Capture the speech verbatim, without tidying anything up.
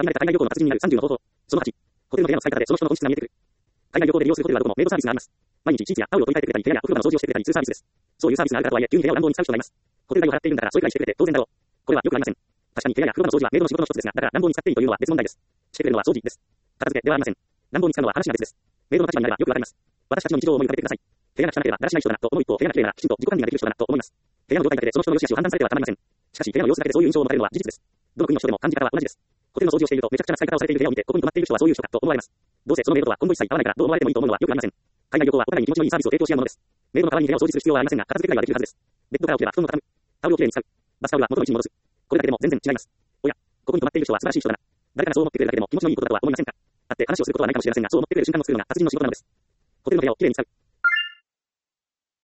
限られた海外旅行の達人になるさんじゅうの方法。そのはち、ホテルの部屋の使い方でその人の本質が見えてくる。海外旅行で利用するホテルはどこもメイドサービスがあります。毎日シーツやタオルを取り替えてくれたり、部屋やお風呂場の掃除をしてくれたりするサービスです。そういうサービスがあるからとはいえ、急に部屋を乱暴に使う人がいます。ホテル代を払っているんだからそういうくらいしてくれて当然だろう。これはよくありません。確かに部屋や風呂場の掃除はメイドの仕事の一つですが、だから乱暴に使っていいというのは別問題です。してくれるのは掃除です。片付けではありません。乱暴に使うのは話が別です。メイドの立場になればよくわかります。私たちの日常を思い浮かべてください。部屋が汚ければだらしない人だなと思う一方、部屋が綺麗ならきちんと自己管理ができる人だなと思います。部屋の状態だけでその人の良し悪しを判断されてはたまりません。しかし部屋の様子だけでそういう印象を持たれるのは事実です。どの国の人でも感じ方は同じです。ホテルの掃除をしているとめちゃくちゃな使い方をされている部屋を見て、ここに泊まっている人はそういう人かと思われます。どうせそのメイドとは今後一切会わないからどう思われてもいいと思うのはよくありません。海外旅行はお互いに気持ちのいいサービスを提供し合うものです。メイドの代わりに部屋を掃除する必要はありませんが、片付けくらいはできるはずです。ベッドから起きれば布団を畳む。タオルをきれいに使う。バスタオルは元の位置に戻す。これだけでも全然違います。おや、ここに泊まっている人は素晴らしい人だな。誰かがそう思ってくれるだけでも気持ちのいいことだとは思いませんか。会って話をすることはないかもしれませんが、そう思ってくれる瞬間を作るのが達人の仕事なのです。ホテルの部屋をきれいに使う。